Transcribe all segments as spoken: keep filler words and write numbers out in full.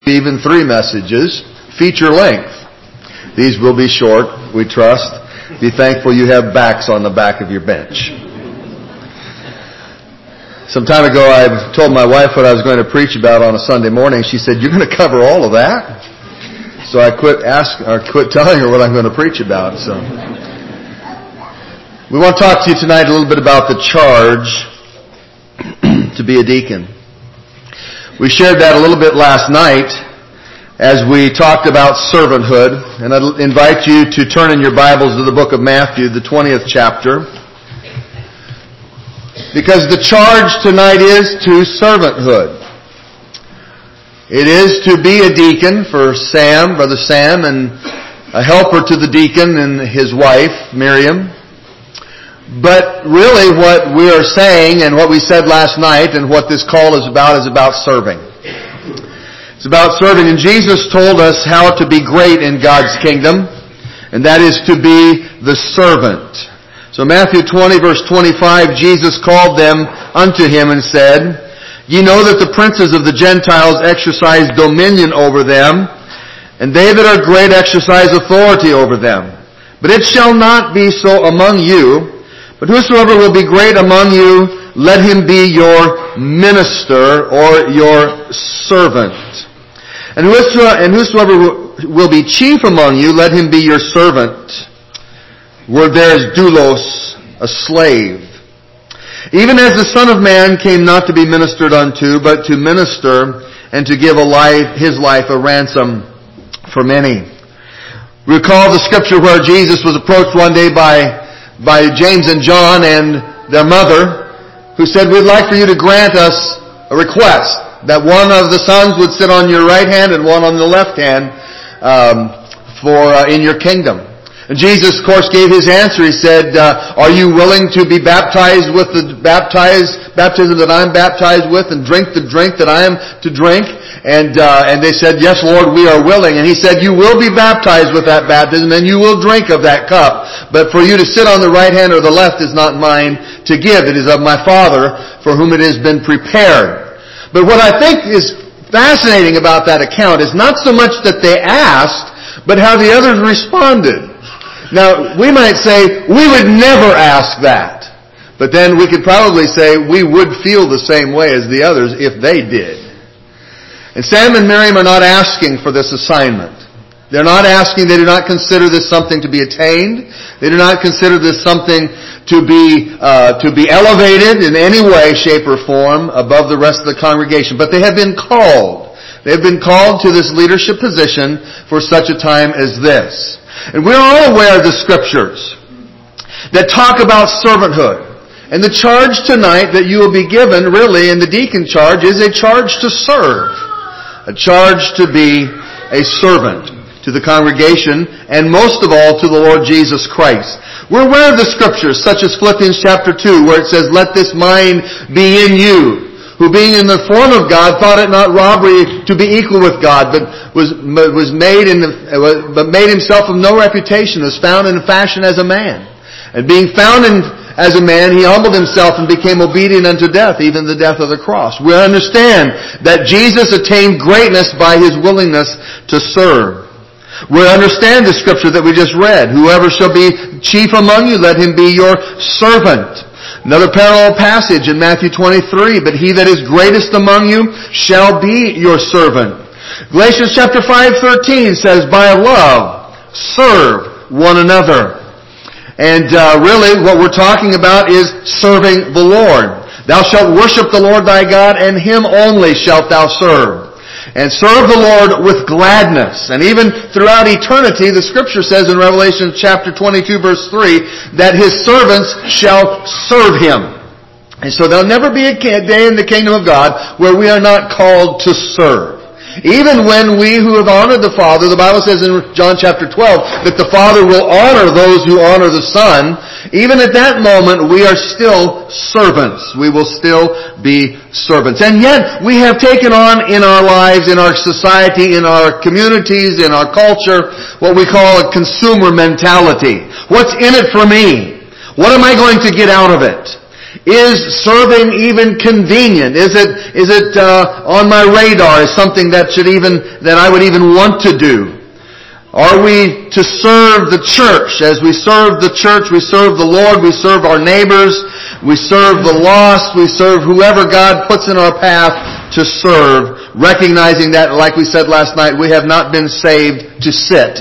even three messages, feature length. These will be short, we trust. Be thankful you have backs on the back of your bench. Some time ago I told my wife what I was going to preach about on a Sunday morning. She said, "You're going to cover all of that?" So I quit ask, or quit telling her what I'm going to preach about. So we want to talk to you tonight a little bit about the charge to be a deacon. We shared that a little bit last night as we talked about servanthood, and I'd invite you to turn in your Bibles to the book of Matthew, the twentieth chapter, because the charge tonight is to servanthood. It is to be a deacon for Sam, Brother Sam, and a helper to the deacon and his wife, Miriam. But really what we are saying and what we said last night and what this call is about is about serving. It's about serving. And Jesus told us how to be great in God's kingdom, and that is to be the servant. So Matthew twenty verse twenty-five, Jesus called them unto him and said, "Ye know that the princes of the Gentiles exercise dominion over them, and they that are great exercise authority over them. But it shall not be so among you. But whosoever will be great among you, let him be your minister," or your servant. "And whosoever will be chief among you, let him be your servant." Word there is doulos, a slave. "Even as the Son of Man came not to be ministered unto, but to minister and to give a life, his life a ransom for many." Recall the scripture where Jesus was approached one day by by James and John and their mother, who said, "We'd like for you to grant us a request, that one of the sons would sit on your right hand and one on the left hand um, for uh, in your kingdom." And Jesus, of course, gave his answer. He said, uh, "Are you willing to be baptized with the baptized baptism that I'm baptized with, and drink the drink that I am to drink?" And uh, and they said, "Yes, Lord, we are willing." And he said, "You will be baptized with that baptism, and you will drink of that cup. But for you to sit on the right hand or the left is not mine to give. It is of my Father, for whom it has been prepared." But what I think is fascinating about that account is not so much that they asked, but how the others responded. Now, we might say, we would never ask that. But then we could probably say we would feel the same way as the others if they did. And Sam and Miriam are not asking for this assignment. They're not asking, they do not consider this something to be attained. They do not consider this something to be uh, to be elevated in any way, shape, or form above the rest of the congregation. But they have been called. They have been called to this leadership position for such a time as this. And we're all aware of the scriptures that talk about servanthood. And the charge tonight that you will be given, really, in the deacon charge, is a charge to serve. A charge to be a servant to the congregation, and most of all to the Lord Jesus Christ. We're aware of the scriptures, such as Philippians chapter two, where it says, "Let this mind be in you, who being in the form of God, thought it not robbery to be equal with God, but was was made in the, but made himself of no reputation, was found in fashion as a man. And being found in as a man, he humbled himself and became obedient unto death, even the death of the cross." We understand that Jesus attained greatness by his willingness to serve. We understand the scripture that we just read. "Whoever shall be chief among you, let him be your servant." Another parallel passage in Matthew twenty-three, "But he that is greatest among you shall be your servant." Galatians chapter five thirteen says, "By love, serve one another." And uh, really what we're talking about is serving the Lord. "Thou shalt worship the Lord thy God, and him only shalt thou serve." And serve the Lord with gladness. And even throughout eternity, the scripture says in Revelation chapter twenty-two verse three, that his servants shall serve him. And so there'll never be a day in the kingdom of God where we are not called to serve. Even when we who have honored the Father, the Bible says in John chapter twelve that the Father will honor those who honor the Son. Even at that moment, we are still servants. We will still be servants. And yet, we have taken on in our lives, in our society, in our communities, in our culture, what we call a consumer mentality. What's in it for me? What am I going to get out of it? Is serving even convenient? Is it, is it, uh, on my radar as something that should even, that I would even want to do? Are we to serve the church? As we serve the church, we serve the Lord, we serve our neighbors, we serve the lost, we serve whoever God puts in our path to serve, recognizing that, like we said last night, we have not been saved to sit.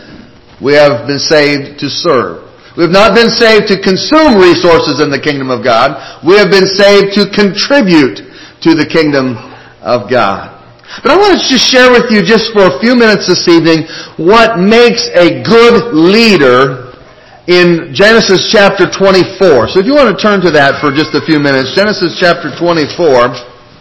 We have been saved to serve. We have not been saved to consume resources in the kingdom of God. We have been saved to contribute to the kingdom of God. But I want to just share with you just for a few minutes this evening what makes a good leader in Genesis chapter twenty-four. So if you want to turn to that for just a few minutes, Genesis chapter twenty-four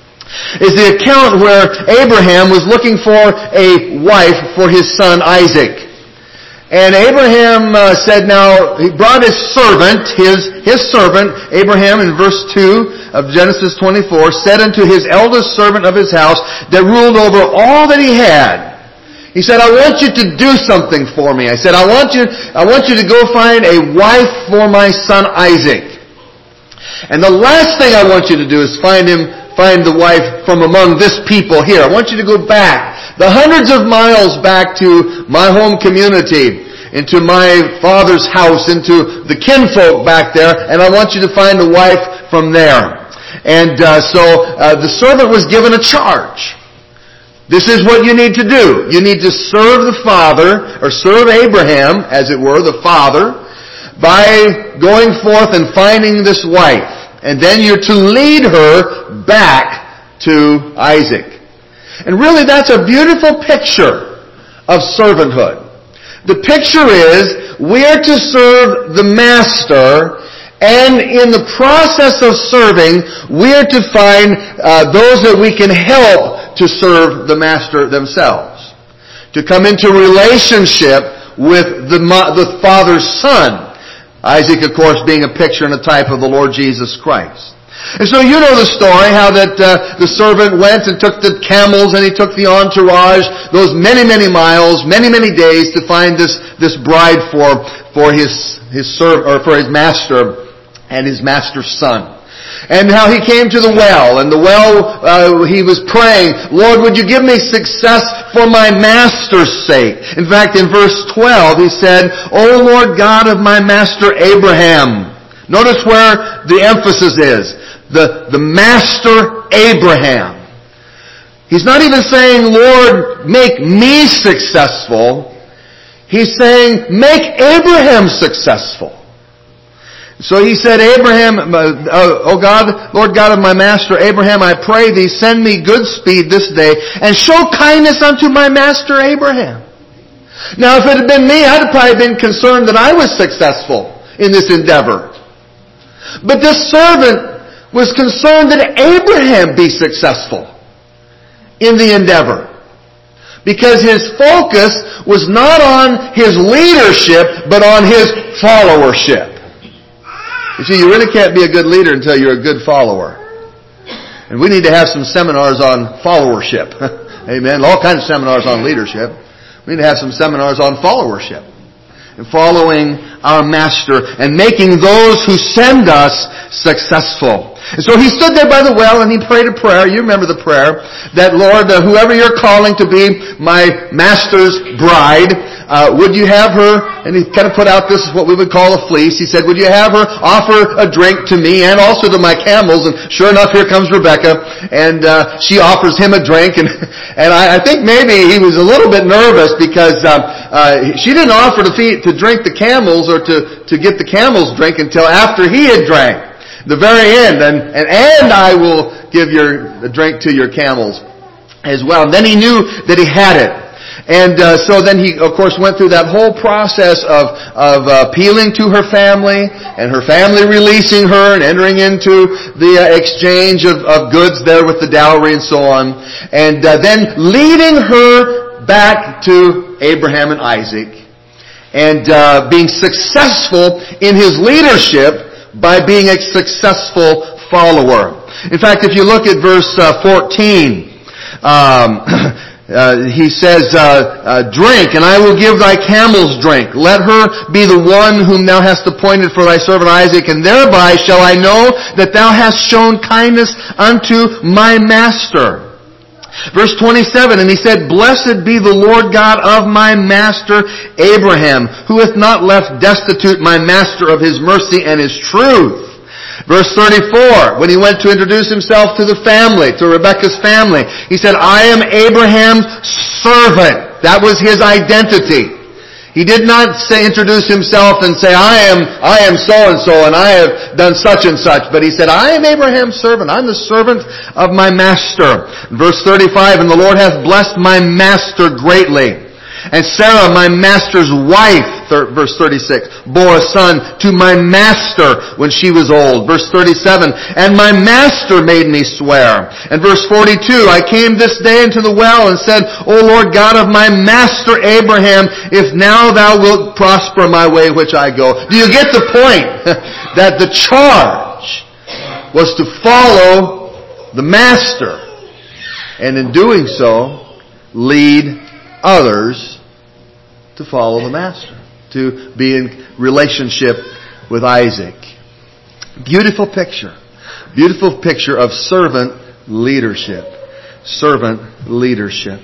is the account where Abraham was looking for a wife for his son Isaac. And Abraham uh, said, now, he brought his servant, his, his servant, Abraham in verse two of Genesis twenty-four, said unto his eldest servant of his house that ruled over all that he had. He said, I want you to do something for me. I said, I want you, I want you to go find a wife for my son Isaac. And the last thing I want you to do is find him, find the wife from among this people here. I want you to go back the hundreds of miles back to my home community, into my father's house, into the kinfolk back there, and I want you to find a wife from there. And uh, so uh, the servant was given a charge. This is what you need to do. You need to serve the father, or serve Abraham, as it were, the father, by going forth and finding this wife. And then you're to lead her back to Isaac. And really that's a beautiful picture of servanthood. The picture is we're to serve the master, and in the process of serving, we're to find uh, those that we can help to serve the master themselves. To come into relationship with the, the Father's Son. Isaac, of course, being a picture and a type of the Lord Jesus Christ. And so you know the story, how that uh, the servant went and took the camels and he took the entourage, those many, many miles, many, many days to find this, this bride for, for his, his serv- or for his master and his master's son. And how he came to the well, and the well, uh, he was praying, Lord, would you give me success for my master's sake? In fact, in verse twelve, he said, O Lord God of my master Abraham. Notice where the emphasis is. The, the master Abraham. He's not even saying, Lord, make me successful. He's saying, make Abraham successful. So he said, Abraham, uh, oh God, Lord God of my master Abraham, I pray thee, send me good speed this day, and show kindness unto my master Abraham. Now if it had been me, I'd have probably been concerned that I was successful in this endeavor. But this servant was concerned that Abraham be successful in the endeavor. Because his focus was not on his leadership, but on his followership. You see, you really can't be a good leader until you're a good follower. And we need to have some seminars on followership. Amen. All kinds of seminars on leadership. We need to have some seminars on followership. And following our master and making those who send us successful. And so he stood there by the well and he prayed a prayer. You remember the prayer. That Lord, uh, whoever you're calling to be my master's bride, uh, would you have her, and he kind of put out this, what we would call a fleece. He said, would you have her offer a drink to me and also to my camels? And sure enough, here comes Rebecca. And uh, she offers him a drink. And, and I, I think maybe he was a little bit nervous because uh, uh, she didn't offer to, feed, to drink the camels or to, to get the camels drink until after he had drank. The very end. And, and, and I will give your the drink to your camels as well. And then he knew that he had it. And uh, so then he, of course, went through that whole process of of uh, appealing to her family, and her family releasing her and entering into the uh, exchange of, of goods there with the dowry and so on. And uh, then leading her back to Abraham and Isaac, and uh, being successful in his leadership by being a successful follower. In fact, if you look at verse uh, fourteen, um, Uh, he says, uh, uh, drink, and I will give thy camels drink. Let her be the one whom thou hast appointed for thy servant Isaac, and thereby shall I know that thou hast shown kindness unto my master. Verse twenty-seven, and he said, Blessed be the Lord God of my master Abraham, who hath not left destitute my master of his mercy and his truth. Verse thirty-four, when he went to introduce himself to the family, to Rebekah's family, he said, I am Abraham's servant. That was his identity. He did not say, introduce himself and say, I am, I am so-and-so and I have done such and such. But he said, I am Abraham's servant. I'm the servant of my master. Verse thirty-five, and the Lord hath blessed my master greatly. And Sarah, my master's wife, verse thirty-six, bore a son to my master when she was old. Verse thirty-seven, and my master made me swear. And verse forty-two, I came this day into the well and said, O Lord God of my master Abraham, if now thou wilt prosper my way which I go. Do you get the point? That the charge was to follow the master. And in doing so, lead others to follow the master, to be in relationship with Isaac. Beautiful picture. Beautiful picture of servant leadership. Servant leadership.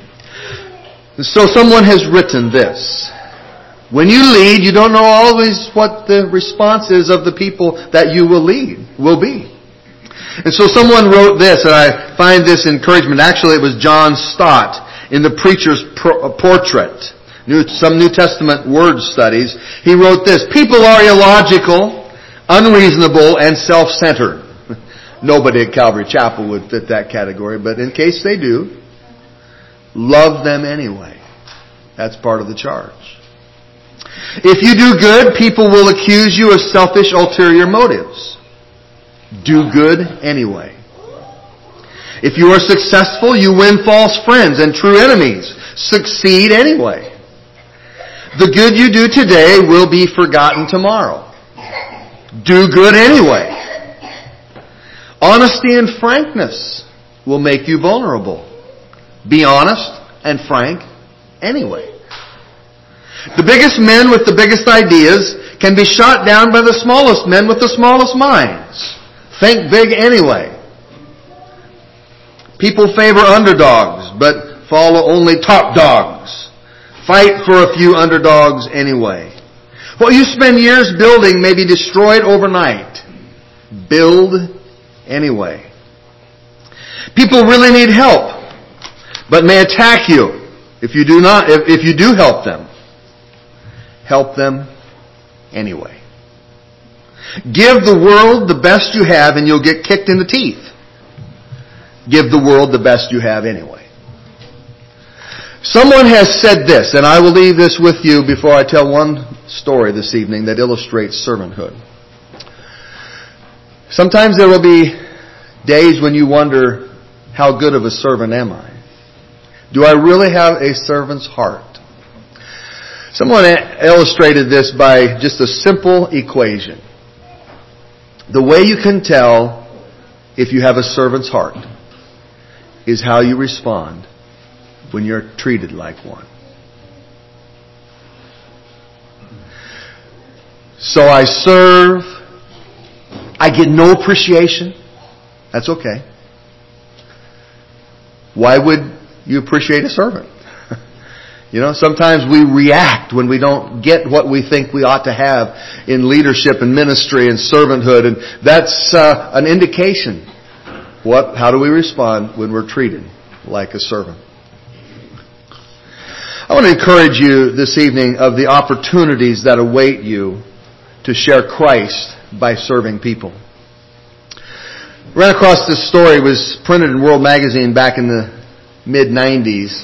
So someone has written this. When you lead, you don't know always what the response is of the people that you will lead, will be. And so someone wrote this, and I find this encouragement. Actually, it was John Stott in the Preacher's Portrait, New, some New Testament word studies. He wrote this, people are illogical, unreasonable, and self-centered. Nobody at Calvary Chapel would fit that category, but in case they do, love them anyway. That's part of the charge. If you do good, people will accuse you of selfish, ulterior motives. Do good anyway. If you are successful, you win false friends and true enemies. Succeed anyway. The good you do today will be forgotten tomorrow. Do good anyway. Honesty and frankness will make you vulnerable. Be honest and frank anyway. The biggest men with the biggest ideas can be shot down by the smallest men with the smallest minds. Think big anyway. People favor underdogs, but follow only top dogs. Fight for a few underdogs anyway. What you spend years building may be destroyed overnight. Build anyway. People really need help, but may attack you if you do not, if, if you do help them. Help them anyway. Give the world the best you have and you'll get kicked in the teeth. Give the world the best you have anyway. Someone has said this, and I will leave this with you before I tell one story this evening that illustrates servanthood. Sometimes there will be days when you wonder, how good of a servant am I? Do I really have a servant's heart? Someone illustrated this by just a simple equation. The way you can tell if you have a servant's heart is how you respond when you're treated like one. So I serve. I get no appreciation. That's okay. Why would you appreciate a servant? You know, sometimes we react when we don't get what we think we ought to have in leadership and ministry and servanthood, and that's uh, an indication. What? How do we respond when we're treated like a servant? I want to encourage you this evening of the opportunities that await you to share Christ by serving people. Ran across this story. It was printed in World Magazine back in the mid nineties.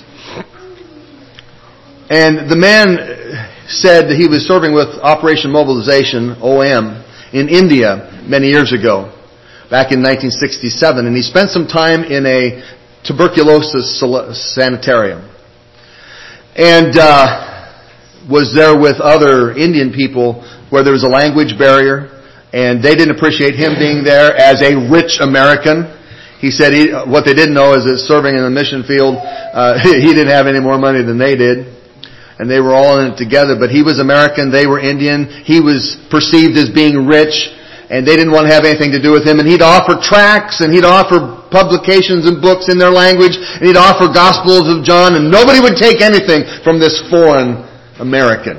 And the man said that he was serving with Operation Mobilization, O M, in India many years ago, back in nineteen sixty-seven. And he spent some time in a tuberculosis sanitarium. And uh, was there with other Indian people where there was a language barrier. And they didn't appreciate him being there as a rich American. he said he, what they didn't know is that serving in the mission field, uh, he didn't have any more money than they did. And they were all in it together. But he was American, they were Indian. He was perceived as being rich, and they didn't want to have anything to do with him. And he'd offer tracts, and he'd offer publications and books in their language, and he'd offer Gospels of John, and nobody would take anything from this foreign American.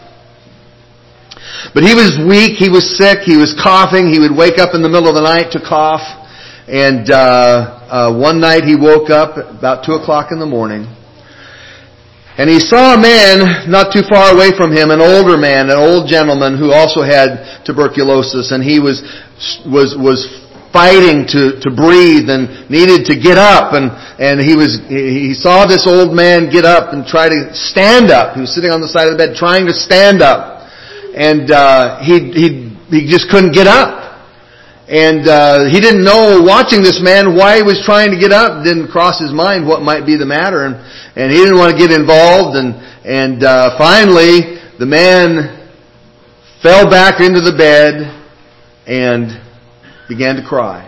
But he was weak, he was sick, he was coughing, he would wake up in the middle of the night to cough. And uh, uh, one night he woke up at about two o'clock in the morning, and he saw a man not too far away from him, an older man, an old gentleman who also had tuberculosis, and he was was was fighting to to breathe and needed to get up, and and he was he saw this old man get up and try to stand up. He was sitting on the side of the bed trying to stand up, and uh, he he he just couldn't get up. And uh, he didn't know, watching this man, why he was trying to get up. It didn't cross his mind what might be the matter, and and he didn't want to get involved. And and uh, finally, the man fell back into the bed and began to cry.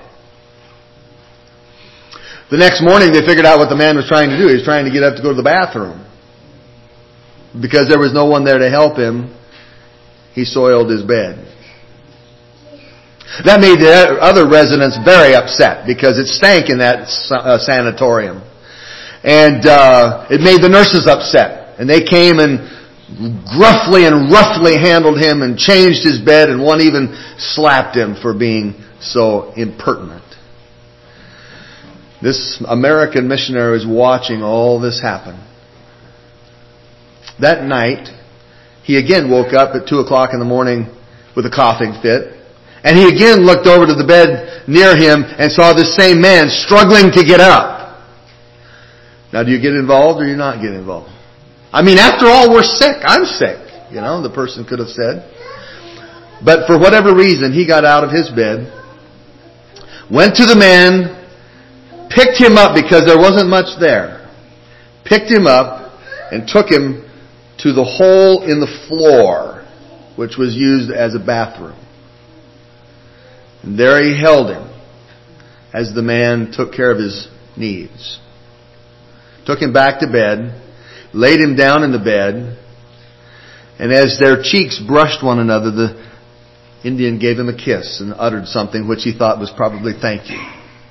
The next morning, they figured out what the man was trying to do. He was trying to get up to go to the bathroom. Because there was no one there to help him, he soiled his bed. That made the other residents very upset because it stank in that uh, sanatorium. And uh, it made the nurses upset. And they came and gruffly and roughly handled him and changed his bed, and one even slapped him for being so impertinent. This American missionary was watching all this happen. That night, he again woke up at two o'clock in the morning with a coughing fit. And he again looked over to the bed near him and saw this same man struggling to get up. Now, do you get involved or do you not get involved? I mean, after all, we're sick. I'm sick. You know, the person could have said. But for whatever reason, he got out of his bed, went to the man, picked him up because there wasn't much there, picked him up and took him to the hole in the floor, which was used as a bathroom. And there he held him as the man took care of his needs. Took him back to bed, laid him down in the bed, and as their cheeks brushed one another, the Indian gave him a kiss and uttered something which he thought was probably thank you.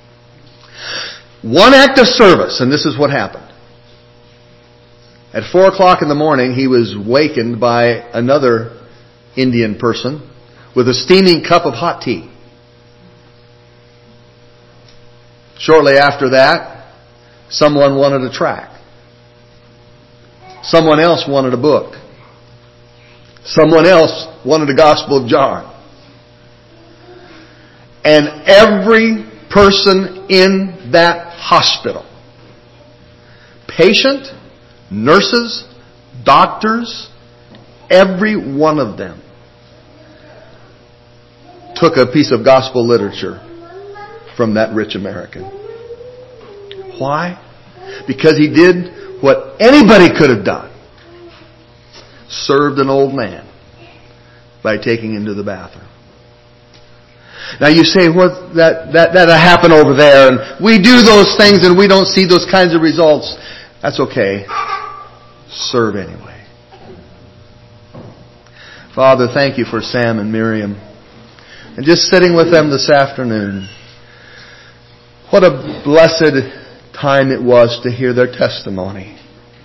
One act of service, and this is what happened. At four o'clock in the morning, he was wakened by another Indian person with a steaming cup of hot tea. Shortly after that, someone wanted a tract. Someone else wanted a book. Someone else wanted a Gospel of John. And every person in that hospital, patient, nurses, doctors, every one of them took a piece of gospel literature from that rich American. Why? Because he did what anybody could have done. Served an old man by taking him to the bathroom. Now you say, well, that, that, that'll happen over there, and we do those things and we don't see those kinds of results. That's okay. Serve anyway. Father, thank you for Sam and Miriam. And just sitting with them this afternoon. What a blessed time it was to hear their testimony.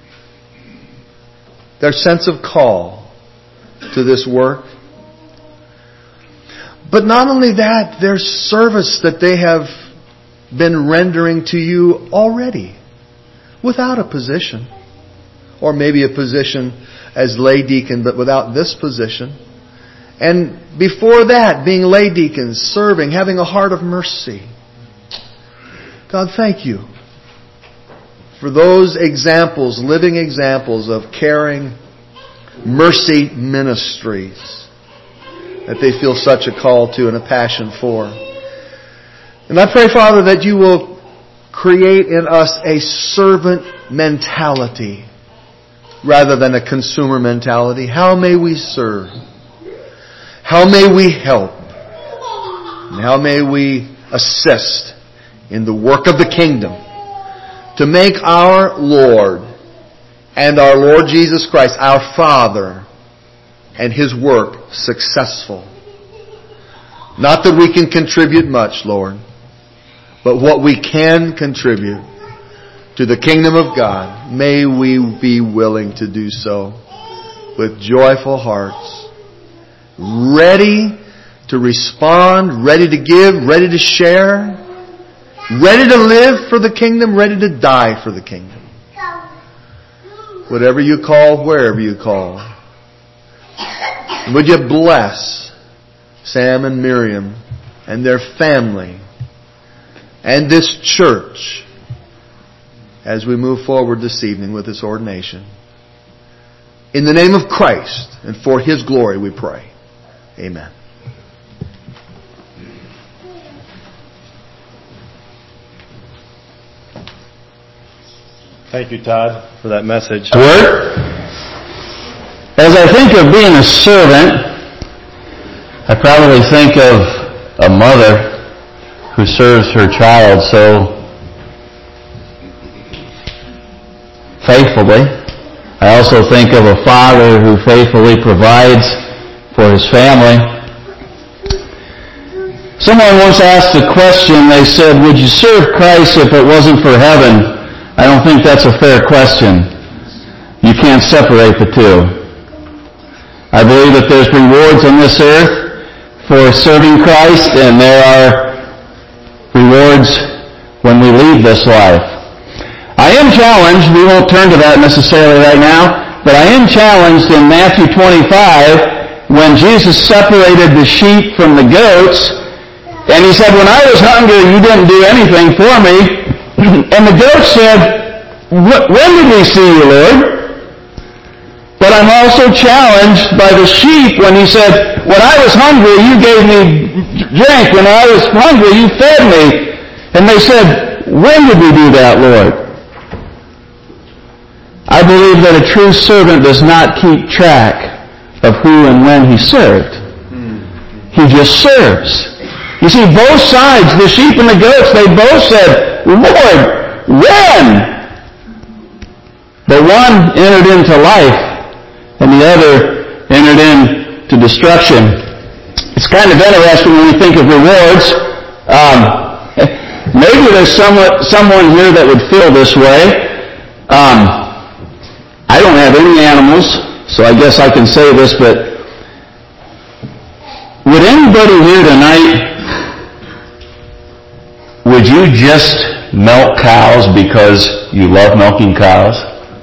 Their sense of call to this work. But not only that, their service that they have been rendering to you already without a position. Or maybe a position as lay deacon, but without this position. And before that, being lay deacons, serving, having a heart of mercy. God, thank you for those examples, living examples of caring, mercy ministries that they feel such a call to and a passion for. And I pray, Father, that you will create in us a servant mentality rather than a consumer mentality. How may we serve? How may we help? And how may we assist in the work of the kingdom to make our Lord and our Lord Jesus Christ, our Father, and His work successful. Not that we can contribute much, Lord, but what we can contribute to the kingdom of God, may we be willing to do so with joyful hearts, ready to respond, ready to give, ready to share, ready to live for the kingdom, ready to die for the kingdom. Whatever you call, wherever you call. Would you bless Sam and Miriam and their family and this church as we move forward this evening with this ordination. In the name of Christ and for His glory we pray. Amen. Thank you, Todd, for that message. Word. As I think of being a servant, I probably think of a mother who serves her child so faithfully. I also think of a father who faithfully provides for his family. Someone once asked a question. They said, would you serve Christ if it wasn't for heaven? I don't think that's a fair question. You can't separate the two. I believe that there's rewards on this earth for serving Christ, and there are rewards when we leave this life. I am challenged, we won't turn to that necessarily right now, but I am challenged in Matthew twenty-five when Jesus separated the sheep from the goats, and He said, when I was hungry, you didn't do anything for me. And the goat said, when did we see you, Lord? But I'm also challenged by the sheep when He said, when I was hungry, you gave me drink. When I was hungry, you fed me. And they said, when did we do that, Lord? I believe that a true servant does not keep track of who and when he served. He just serves. You see, both sides, the sheep and the goats, they both said, Lord, when? But one entered into life, and the other entered into destruction. It's kind of interesting when we think of rewards. Um, maybe there's somewhat, someone here that would feel this way. Um, I don't have any animals, so I guess I can say this, but would anybody here tonight, would you just milk cows because you love milking cows?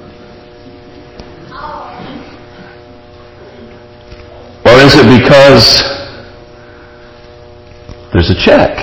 Or is it because there's a check?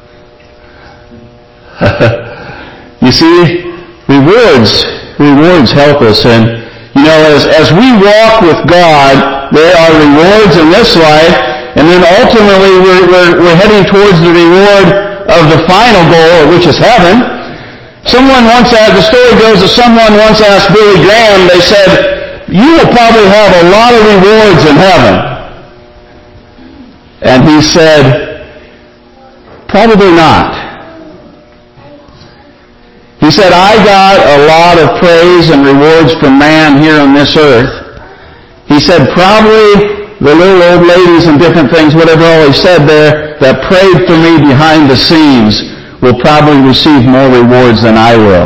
You see, rewards, rewards help us. And, you know, as, as we walk with God, there are rewards in this life, and then ultimately we're, we're, we're heading towards the reward of the final goal, which is heaven. Someone once asked, the story goes that someone once asked Billy Graham, they said, you will probably have a lot of rewards in heaven. And he said, probably not. He said, I got a lot of praise and rewards from man here on this earth. He said, probably the little old ladies and different things, whatever all he said there, that prayed for me behind the scenes will probably receive more rewards than I will.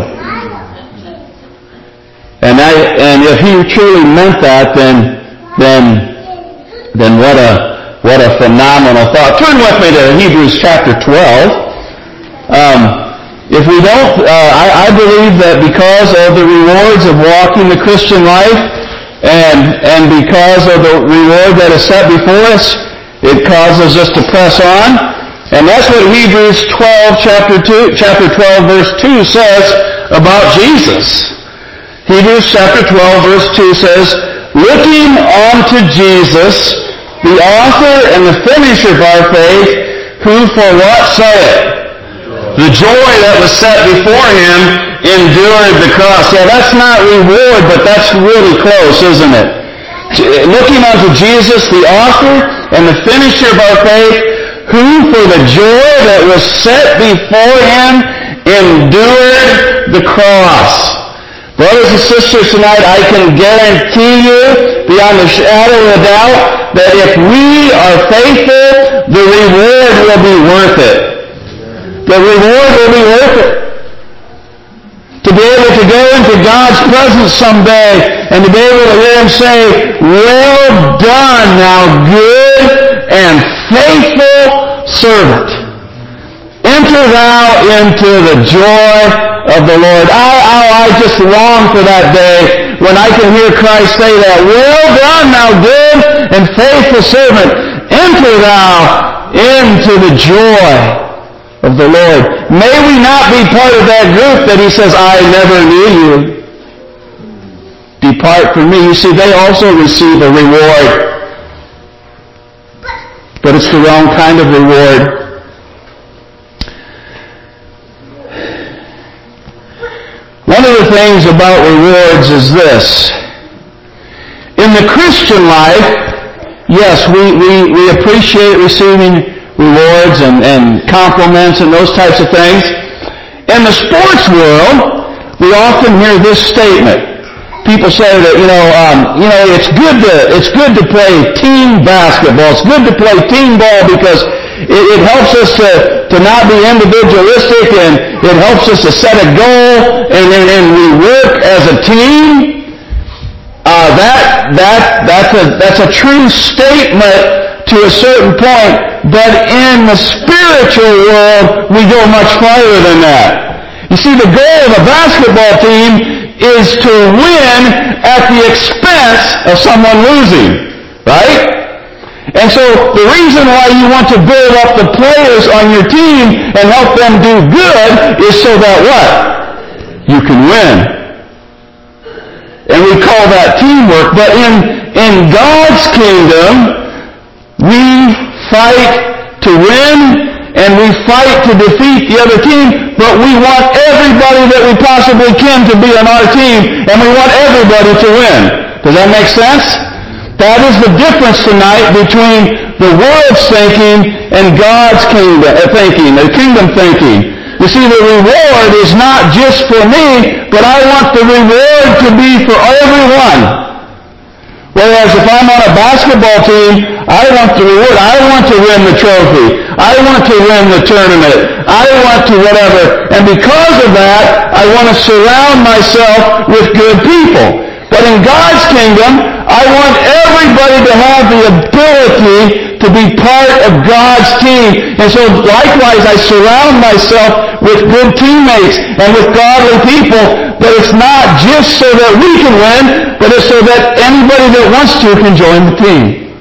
And I, and if he truly meant that, then, then, then what a, what a phenomenal thought. Turn with me to Hebrews chapter twelve. Um, if we don't, uh, I, I believe that because of the rewards of walking the Christian life, and, and because of the reward that is set before us, it causes us to press on. And that's what Hebrews twelve, chapter two, chapter twelve, verse two says about Jesus. Hebrews chapter twelve, verse two says, looking unto Jesus, the author and the finisher of our faith, who for what saith? The joy that was set before him endured the cross. Yeah, that's not reward, but that's really close, isn't it? Looking unto Jesus, the author and the finisher of our faith, who for the joy that was set before him endured the cross. Brothers and sisters, tonight I can guarantee you, beyond a shadow of a doubt, that if we are faithful, the reward will be worth it. The reward will be worth it. To be able to go into God's presence someday and to be able to hear him say, well done, thou good and faithful servant. Enter thou into the joy of the Lord. I, I, I just long for that day when I can hear Christ say that, well done, thou good and faithful servant. Enter thou into the joy of the Lord. May we not be part of that group that he says, I never knew you. Depart from me. You see, they also receive a reward. But it's the wrong kind of reward. One of the things about rewards is this. In the Christian life, yes, we, we, we appreciate receiving rewards and, and compliments and those types of things. In the sports world, we often hear this statement. People say that, you know, um, you know, it's good to it's good to play team basketball. It's good to play team ball because it, it helps us to, to not be individualistic, and it helps us to set a goal, and, and, and we work as a team. Uh, that that that's a that's a true statement to a certain point, but in the spiritual world, we go much farther than that. You see, the goal of a basketball team is to win at the expense of someone losing, right? And so the reason why you want to build up the players on your team and help them do good is so that what? You can win. And we call that teamwork, but in, in God's kingdom, we fight to win, and we fight to defeat the other team, but we want everybody that we possibly can to be on our team, and we want everybody to win. Does that make sense? That is the difference tonight between the world's thinking and God's kingdom uh, thinking, the kingdom thinking. You see, the reward is not just for me, but I want the reward to be for everyone. Whereas if I'm on a basketball team, I want the reward. I want to win the trophy. I want to win the tournament. I want to whatever. And because of that, I want to surround myself with good people. But in God's kingdom, I want everybody to have the ability to be part of God's team. And so likewise, I surround myself with good teammates and with godly people. But it's not just so that we can win, but it's so that anybody that wants to can join the team.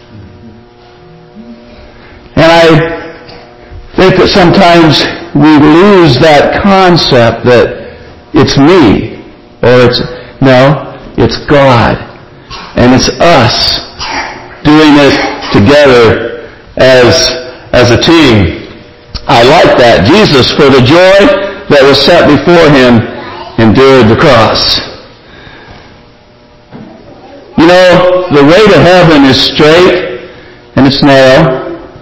And I think that sometimes we lose that concept that it's me, or it's, no, it's God. And it's us doing it together as, as a team. I like that. Jesus, for the joy that was set before him, endured the cross. You know, the way to heaven is straight and it's narrow.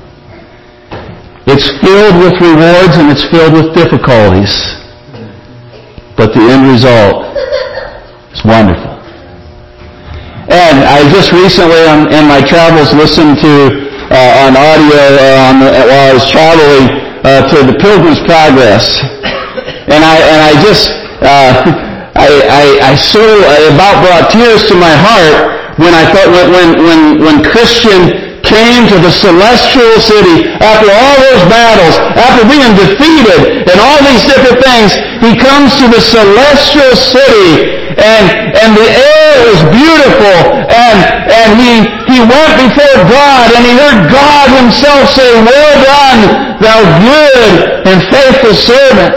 It's filled with rewards and it's filled with difficulties. But the end result is wonderful. And I just recently, on, in my travels, listened to uh, on audio uh, on the, while I was traveling uh, to the Pilgrim's Progress, and I and I just uh, I, I I so I about brought tears to my heart when I thought when when when, when Christian came to the celestial city after all those battles, after being defeated and all these different things, he comes to the celestial city. And, and the air was beautiful, and, and he, he went before God, and he heard God himself say, well done, thou good and faithful servant.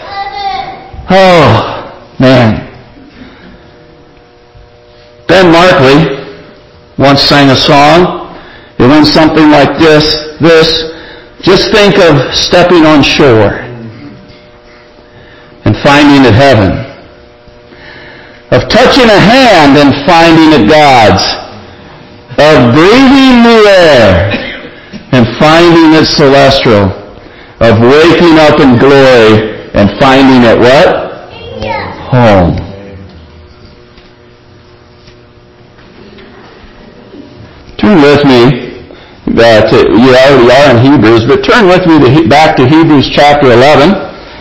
Oh, man. Ben Markley once sang a song. It went something like this, this, just think of stepping on shore and finding it heaven. Of touching a hand and finding it God's. Of breathing new air and finding it celestial, of waking up in glory and finding it what? Home. Turn with me, uh, to, you already are in Hebrews, but turn with me to, back to Hebrews chapter eleven.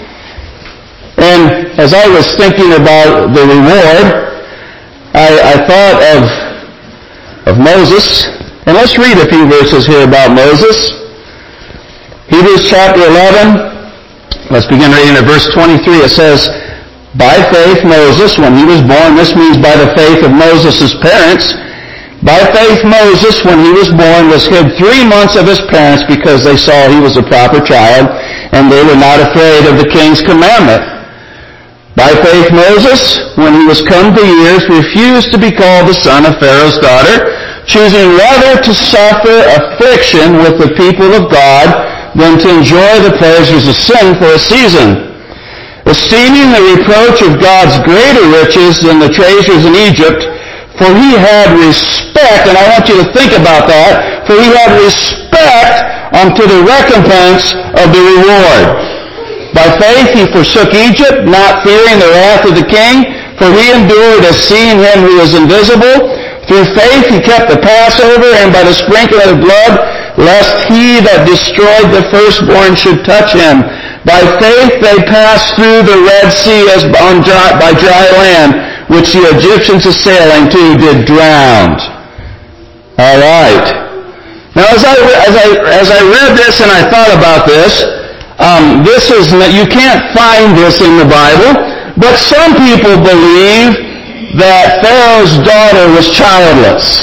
And as I was thinking about the reward, I, I thought of, of Moses. And let's read a few verses here about Moses. Hebrews chapter eleven, let's begin reading at verse twenty-three. It says, by faith Moses, when he was born, this means by the faith of Moses' parents, by faith Moses, when he was born, was hid three months of his parents because they saw he was a proper child, and they were not afraid of the king's commandment. By faith Moses, when he was come to years, refused to be called the son of Pharaoh's daughter, choosing rather to suffer affliction with the people of God than to enjoy the pleasures of sin for a season, esteeming the reproach of God's greater riches than the treasures in Egypt, for he had respect, and I want you to think about that, for he had respect unto the recompense of the reward. By faith he forsook Egypt, not fearing the wrath of the king, for he endured as seeing him who is invisible. Through faith he kept the Passover, and by the sprinkling of the blood, lest he that destroyed the firstborn should touch him. By faith they passed through the Red Sea as on dry, by dry land, which the Egyptians assailing to did drown. All right. Now, as I as I as I read this and I thought about this, um, this is you can't find this in the Bible, but some people believe that Pharaoh's daughter was childless,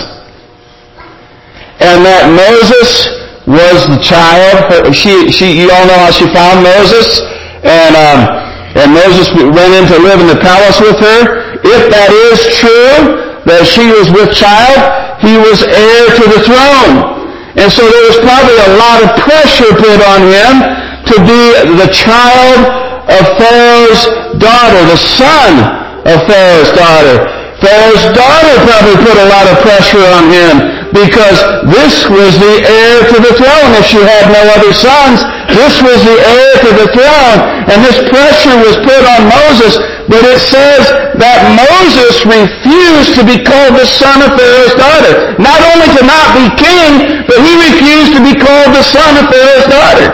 and that Moses was the child. She, she, you all know how she found Moses, and um, and Moses went in to live in the palace with her. If that is true, that she was with child, he was heir to the throne, and so there was probably a lot of pressure put on him to be the child of Pharaoh's daughter, the son of Pharaoh's daughter. Pharaoh's daughter probably put a lot of pressure on him because this was the heir to the throne. If she had no other sons, this was the heir to the throne. And this pressure was put on Moses, but it says that Moses refused to be called the son of Pharaoh's daughter. Not only to not be king, but he refused to be called the son of Pharaoh's daughter.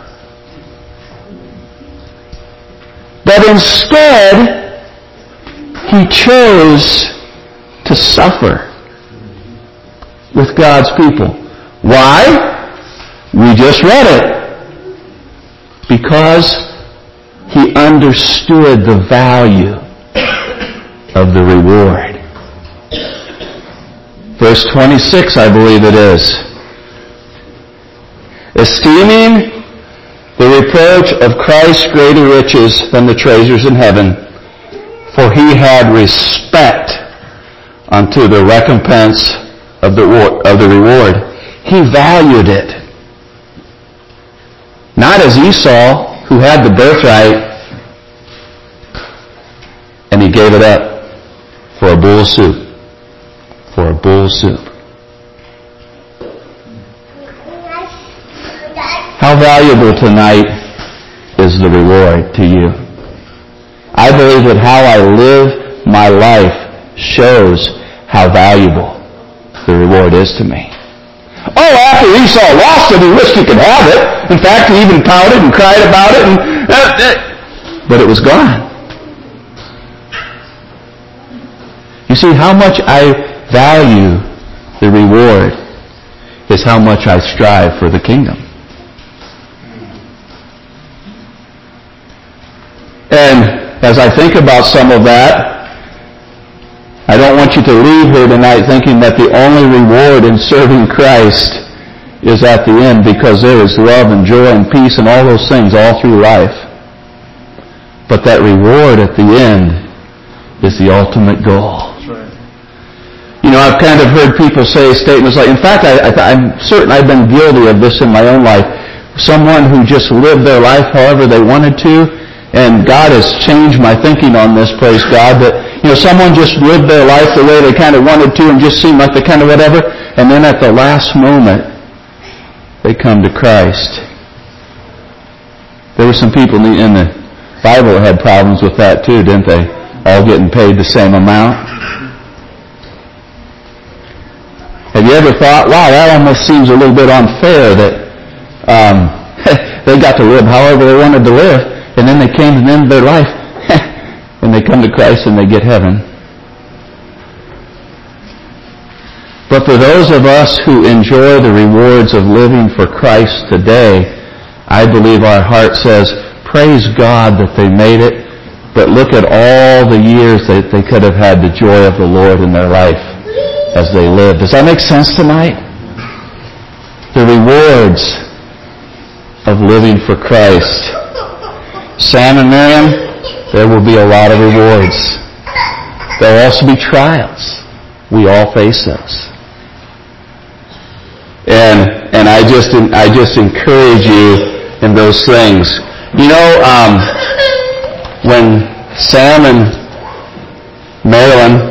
But instead, he chose to suffer with God's people. Why? We just read it. Because he understood the value of the reward. Verse twenty-six, I believe it is. Esteeming the reproach of Christ's greater riches than the treasures in heaven, for he had respect unto the recompense of the, of the reward. He valued it. Not as Esau, who had the birthright, and he gave it up for a bowl of soup. For a bowl of soup. How valuable tonight is the reward to you? I believe that how I live my life shows how valuable the reward is to me. Oh, after Esau lost it, he wished he could have it. In fact, he even pouted and cried about it, and uh, uh, but it was gone. You see, how much I value the reward is how much I strive for the kingdom. And as I think about some of that, I don't want you to leave here tonight thinking that the only reward in serving Christ is at the end, because there is love and joy and peace and all those things all through life. But that reward at the end is the ultimate goal. That's right. You know, I've kind of heard people say statements like, in fact, I, I, I'm certain I've been guilty of this in my own life. Someone who just lived their life however they wanted to, and God has changed my thinking on this, praise God, that, you know, someone just lived their life the way they kind of wanted to and just seemed like they kind of whatever, and then at the last moment, they come to Christ. There were some people in the Bible that had problems with that too, didn't they? All getting paid the same amount. Have you ever thought, wow, that almost seems a little bit unfair that um, they got to live however they wanted to live, and then they came to the end of their life, and they come to Christ and they get heaven. But for those of us who enjoy the rewards of living for Christ today, I believe our heart says, praise God that they made it, but look at all the years that they could have had the joy of the Lord in their life as they lived. Does that make sense tonight? The rewards of living for Christ. Sam and Miriam, there will be a lot of rewards. There will also be trials. We all face those. And and I just I just encourage you in those things. You know, um, when Sam and Marilyn,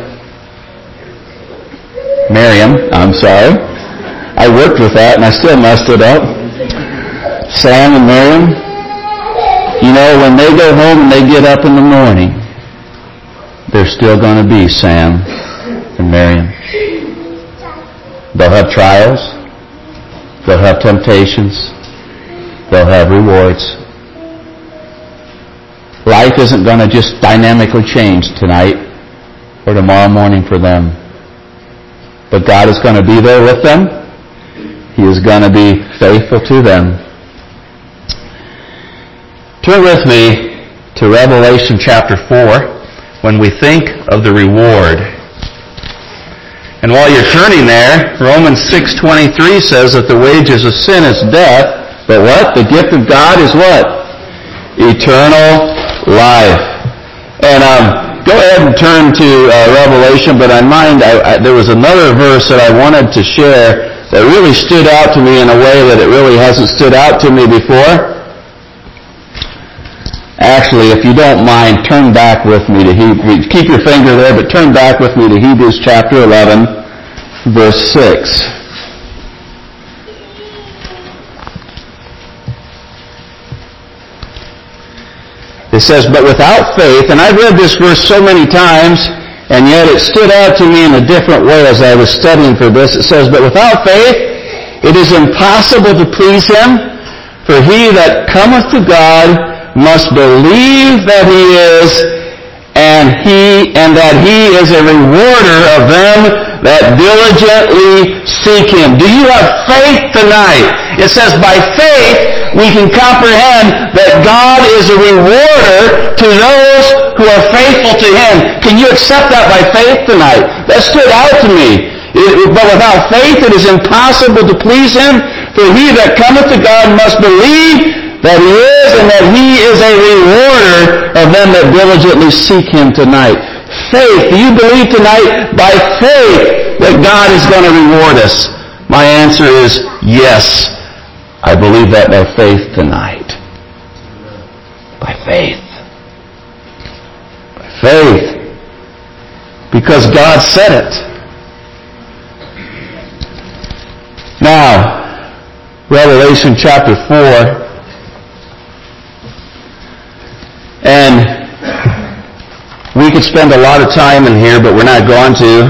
Miriam, I'm sorry, I worked with that and I still messed it up. Sam and Miriam, you know, when they go home and they get up in the morning, they're still going to be Sam and Miriam. They'll have trials. They'll have temptations. They'll have rewards. Life isn't going to just dynamically change tonight or tomorrow morning for them. But God is going to be there with them. He is going to be faithful to them. Turn with me to Revelation chapter four when we think of the reward. And while you're turning there, Romans six twenty-three says that the wages of sin is death, but what? The gift of God is what? Eternal life. And um, go ahead and turn to uh, Revelation, but in mind, I, I, there was another verse that I wanted to share that really stood out to me in a way that it really hasn't stood out to me before. Actually, if you don't mind, turn back with me to Hebrews. Keep your finger there, but turn back with me to Hebrews chapter eleven, verse six. It says, but without faith, and I've read this verse so many times, and yet it stood out to me in a different way as I was studying for this. It says, but without faith, it is impossible to please Him, for he that cometh to God must believe that He is, and He and that He is a rewarder of them that diligently seek Him. Do you have faith tonight? It says by faith we can comprehend that God is a rewarder to those who are faithful to Him. Can you accept that by faith tonight? That stood out to me. It, but without faith it is impossible to please Him, for he that cometh to God must believe that He is, and that He is a rewarder of them that diligently seek Him tonight. Faith. Do you believe tonight by faith that God is going to reward us? My answer is yes. I believe that by faith tonight. By faith. By faith. Because God said it. Now, Revelation chapter four. And we could spend a lot of time in here, but we're not going to.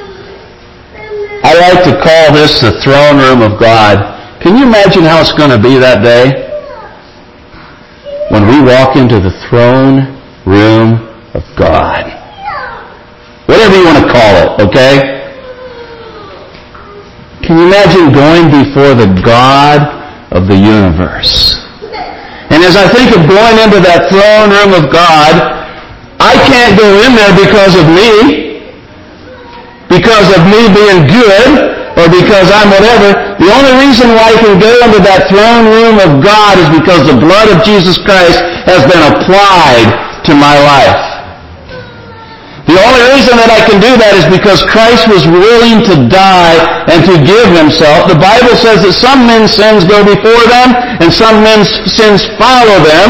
I like to call this the throne room of God. Can you imagine how it's going to be that day? When we walk into the throne room of God. Whatever you want to call it, okay? Can you imagine going before the God of the universe? And as I think of going into that throne room of God, I can't go in there because of me, because of me being good, or because I'm whatever. The only reason why I can go into that throne room of God is because the blood of Jesus Christ has been applied to my life. The only reason that I can do that is because Christ was willing to die and to give Himself. The Bible says that some men's sins go before them and some men's sins follow them.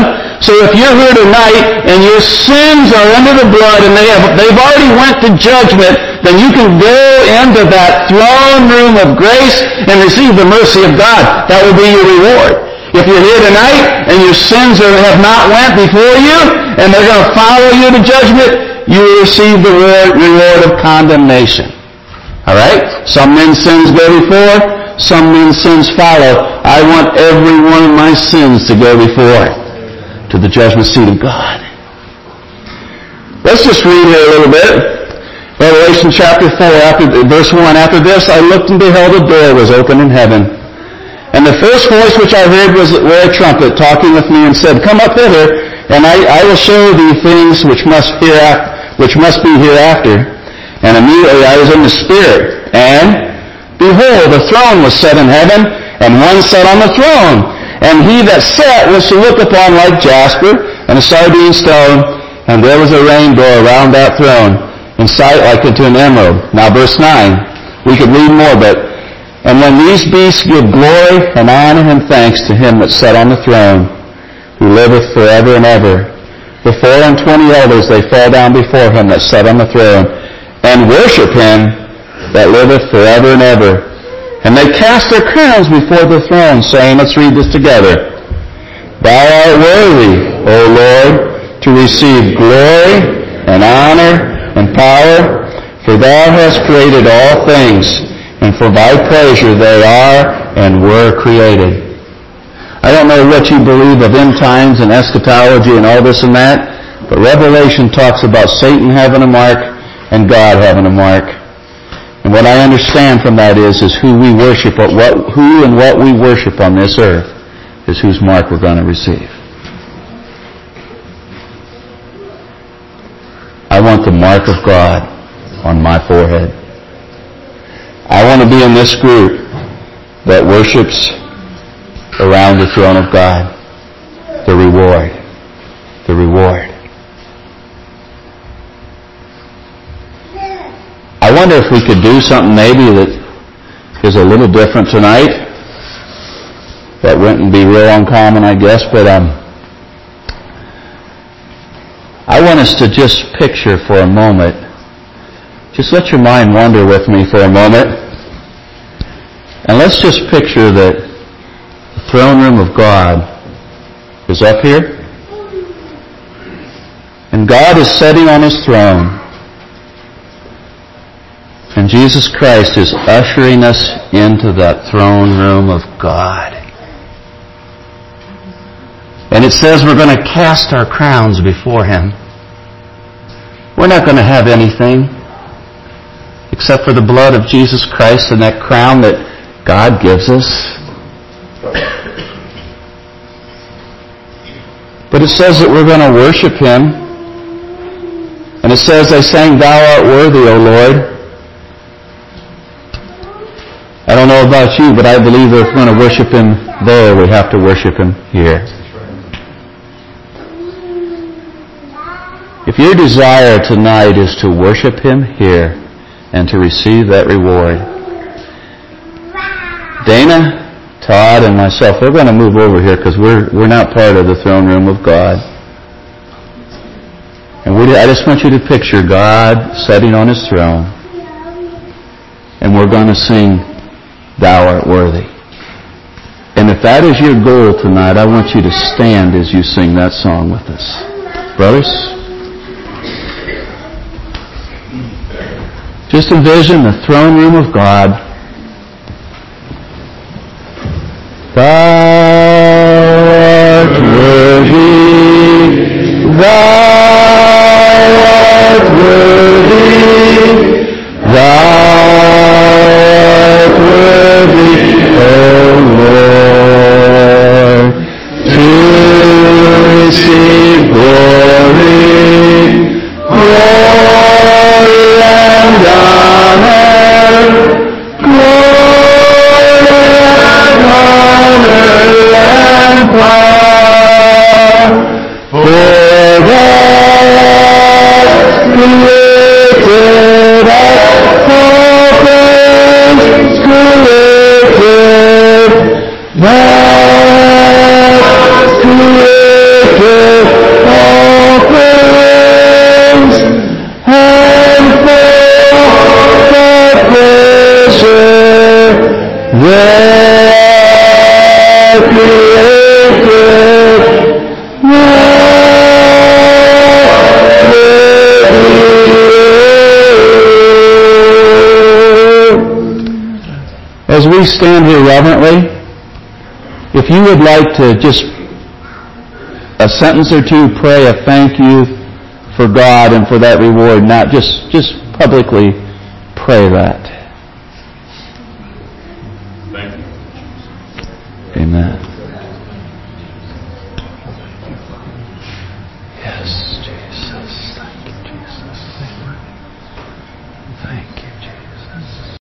So if you're here tonight and your sins are under the blood and they have, they've already went to judgment, then you can go into that throne room of grace and receive the mercy of God. That will be your reward. If you're here tonight and your sins are, have not went before you and they're going to follow you to judgment, you will receive the reward of condemnation. All right? Some men's sins go before, some men's sins follow. I want every one of my sins to go before, to the judgment seat of God. Let's just read here a little bit. Revelation chapter four, after, verse one. After this I looked and beheld a door was opened in heaven. And the first voice which I heard was were a trumpet talking with me and said, Come up hither, and I, I will show thee things which must hereafter, which must be hereafter. And immediately I was in the Spirit, and behold, a throne was set in heaven, and one sat on the throne. And he that sat was to look upon like jasper, and a sardine stone, and there was a rainbow around that throne, in sight like unto an emerald. Now verse nine, we could read more, but, And when these beasts give glory and honor and thanks to him that sat on the throne, who liveth forever and ever, the four and twenty elders, they fall down before him that sat on the throne, and worship him that liveth forever and ever. And they cast their crowns before the throne, saying, let's read this together. Thou art worthy, O Lord, to receive glory and honor and power, for thou hast created all things, and for thy pleasure they are and were created. I don't know what you believe of end times and eschatology and all this and that, but Revelation talks about Satan having a mark and God having a mark. And what I understand from that is, is who we worship, what, who and what we worship on this earth is whose mark we're going to receive. I want the mark of God on my forehead. I want to be in this group that worships around the throne of God. The reward. The reward. I wonder if we could do something maybe that is a little different tonight. That wouldn't be real uncommon, I guess, but um, I want us to just picture for a moment, just let your mind wander with me for a moment, and let's just picture that the throne room of God is up here, and God is sitting on his throne. And Jesus Christ is ushering us into that throne room of God. And it says we're going to cast our crowns before him. We're not going to have anything except for the blood of Jesus Christ and that crown that God gives us. But it says that we're going to worship him. And it says they sang, Thou art worthy, O Lord. I don't know about you, but I believe that if we're going to worship him there, we have to worship him here. If your desire tonight is to worship him here and to receive that reward, Dana, Todd, and myself, we're going to move over here because we're we're not part of the throne room of God. And we, I just want you to picture God sitting on his throne, and we're going to sing, Thou art worthy. And if that is your goal tonight, I want you to stand as you sing that song with us. Brothers, just envision the throne room of God. Thou art worthy, thou art worthy, thou receive glory, glory and honor, glory and honor and power, for thou hast created all things created, thou hast created please stand here reverently? If you would like to just a sentence or two pray a thank you for God and for that reward, not just, just publicly pray that.